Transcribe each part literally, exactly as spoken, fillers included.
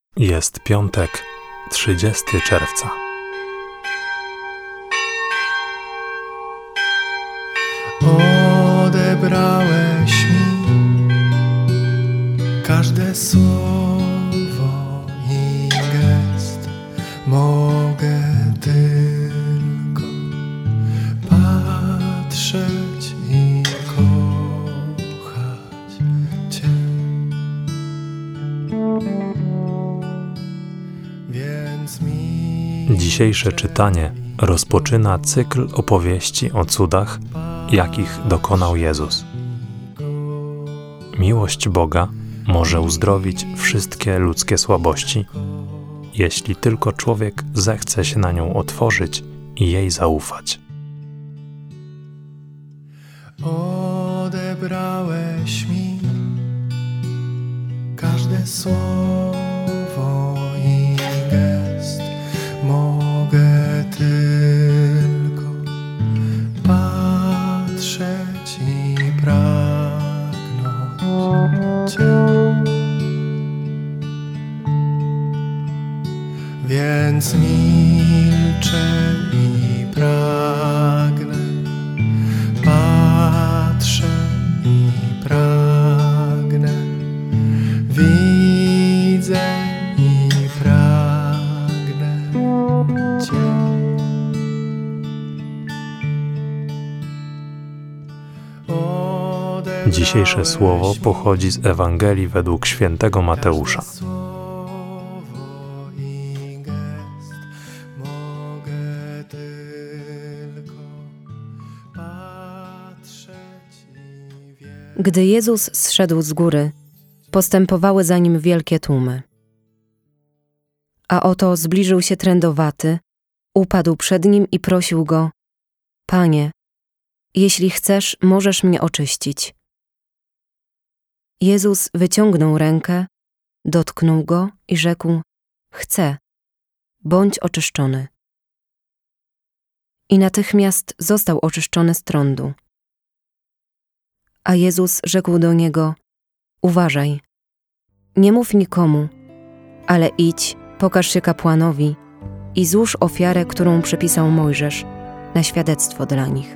Jest piątek, trzydziestego czerwca. Odebrałeś mi każde słowo i gest. Mogę tylko patrzeć i kochać Cię. Więc mi Dzisiejsze czytanie rozpoczyna cykl opowieści o cudach, jakich dokonał Jezus. Miłość Boga może uzdrowić wszystkie ludzkie słabości, jeśli tylko człowiek zechce się na nią otworzyć i jej zaufać. Odebrałeś mi każde słowo i gest. Mogę tylko patrzeć i pragnąć Cię. Więc milczę i pragnę, patrzę i pragnę, widzę i pragnę Cię. Dzisiejsze słowo pochodzi z Ewangelii według świętego Mateusza. Gdy Jezus zszedł z góry, postępowały za Nim wielkie tłumy. A oto zbliżył się trędowaty, upadł przed Nim i prosił Go: Panie, jeśli chcesz, możesz mnie oczyścić. Jezus wyciągnął rękę, dotknął Go i rzekł: Chcę, bądź oczyszczony. I natychmiast został oczyszczony z trądu. A Jezus rzekł do niego: Uważaj, nie mów nikomu, ale idź, pokaż się kapłanowi i złóż ofiarę, którą przepisał Mojżesz, na świadectwo dla nich.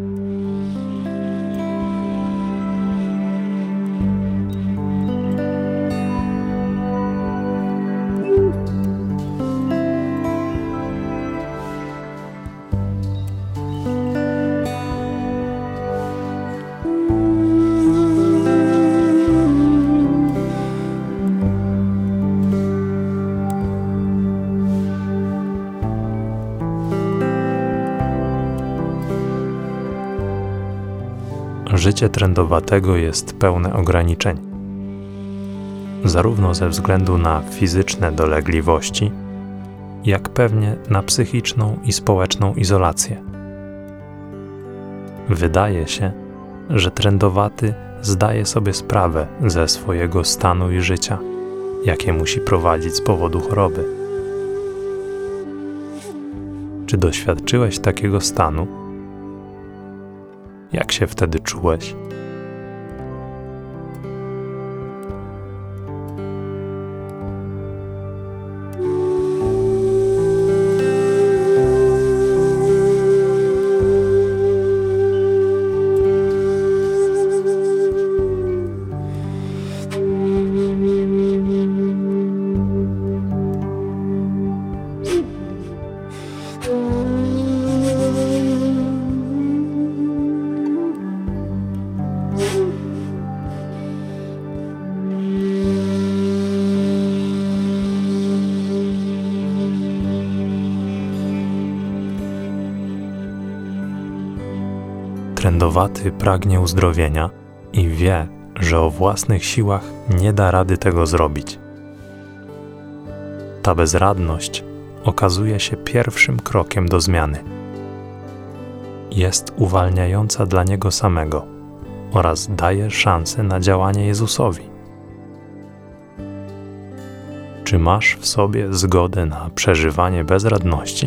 Życie trędowatego jest pełne ograniczeń, zarówno ze względu na fizyczne dolegliwości, jak pewnie na psychiczną i społeczną izolację. Wydaje się, że trędowaty zdaje sobie sprawę ze swojego stanu i życia, jakie musi prowadzić z powodu choroby. Czy doświadczyłeś takiego stanu? Jak się wtedy czułeś? Trędowaty pragnie uzdrowienia i wie, że o własnych siłach nie da rady tego zrobić. Ta bezradność okazuje się pierwszym krokiem do zmiany. Jest uwalniająca dla niego samego oraz daje szansę na działanie Jezusowi. Czy masz w sobie zgodę na przeżywanie bezradności?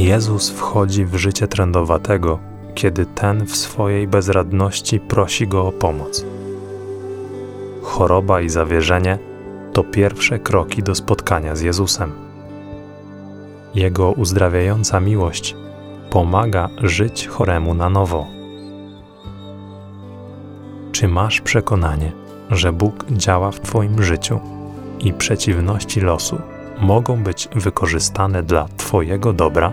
Jezus wchodzi w życie trędowatego, kiedy ten w swojej bezradności prosi Go o pomoc. Choroba i zawierzenie to pierwsze kroki do spotkania z Jezusem. Jego uzdrawiająca miłość pomaga żyć choremu na nowo. Czy masz przekonanie, że Bóg działa w Twoim życiu i przeciwności losu mogą być wykorzystane dla Twojego dobra?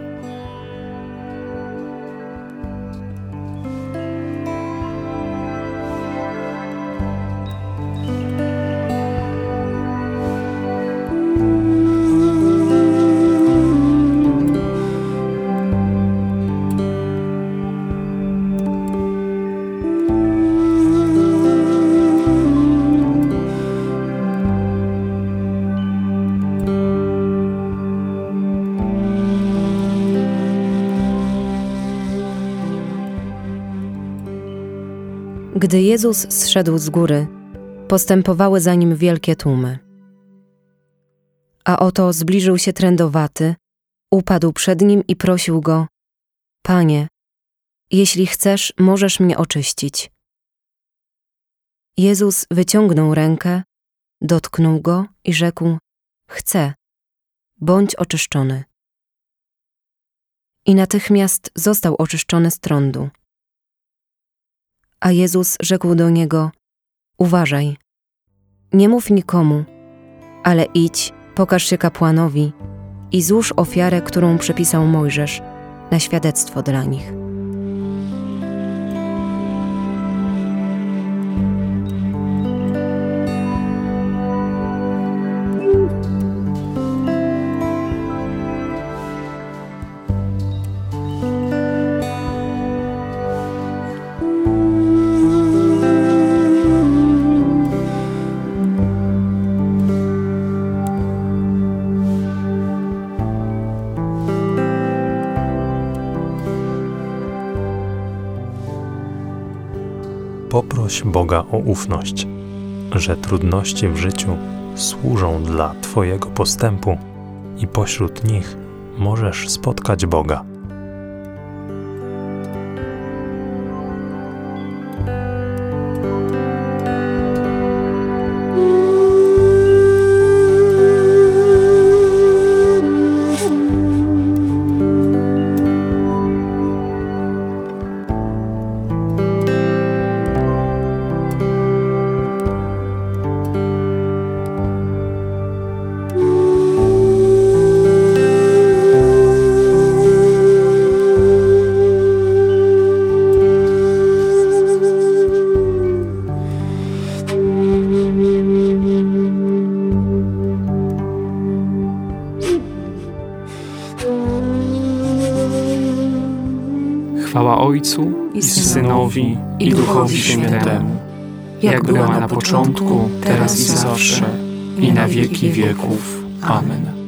Gdy Jezus zszedł z góry, postępowały za Nim wielkie tłumy. A oto zbliżył się trędowaty, upadł przed Nim i prosił Go: Panie, jeśli chcesz, możesz mnie oczyścić. Jezus wyciągnął rękę, dotknął Go i rzekł: Chcę, bądź oczyszczony. I natychmiast został oczyszczony z trądu. A Jezus rzekł do niego: Uważaj, nie mów nikomu, ale idź, pokaż się kapłanowi i złóż ofiarę, którą przepisał Mojżesz, na świadectwo dla nich. Poproś Boga o ufność, że trudności w życiu służą dla Twojego postępu i pośród nich możesz spotkać Boga. Chwała Ojcu i Synowi i Duchowi Świętemu, jak była na początku, teraz i zawsze, i na wieki wieków. Amen.